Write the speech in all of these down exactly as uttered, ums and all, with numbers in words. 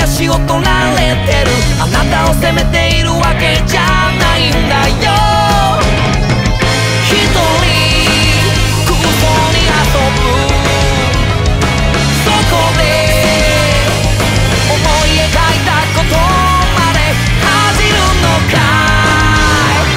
足を取られてる。あなたを責めているわけじゃないんだよ。一人空想に遊ぶ、そこで思い描いたことまで恥じるのかい。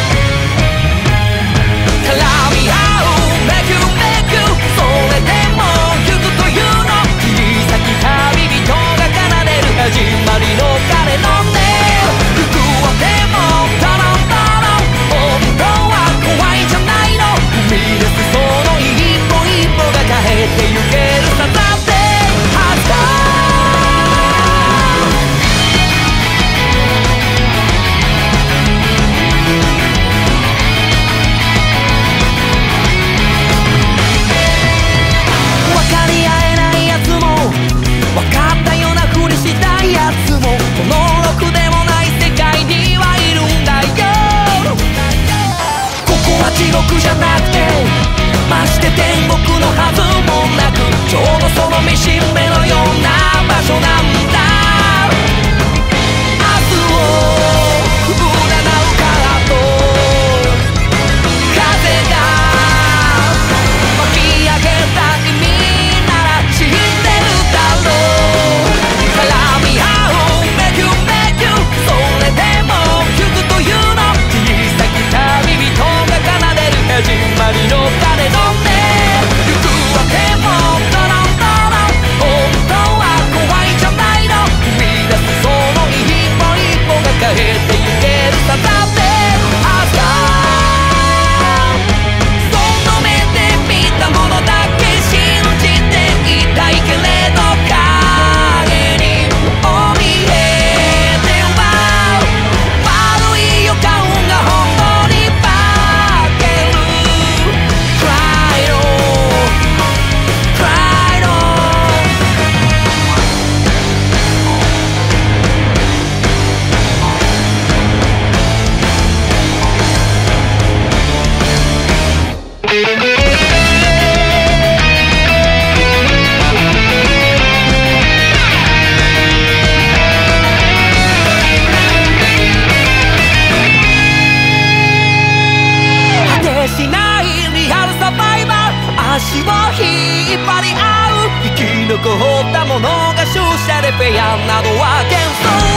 絡み合うめくめく、それでも行くというの。切り裂き旅人が奏でる始まりの彼の音。服をでもトロントロン、本当は怖いんじゃないの。踏み出すその一歩一歩が変えてゆけるさ。だってはずだ。分かり合えないやつも分かったようなふりしたいやつも、このろくでもない世界にはいるんだよ。ここは地獄じゃなくて、まして天国のはずもなく、ちょうどその見しめのような場所なんだ。明日を占うからと風が巻き上げた意味なら知ってるだろう。絡み合うめくめく、それでも行くというの。小さき旅人が奏でる始まりの彼の音。行くわけもトロントロン、本当は怖いんじゃないの。踏み出すその一歩一歩が変えてゆけるさ。だって明日その目で見たものだけ信じていたいけれど、影に怯えては悪い予感が本当に化ける。Cry on, cry on。果てしないリアルサバイバル、足を引っ張り合う生き残ったものが出社でフェアなどは幻想。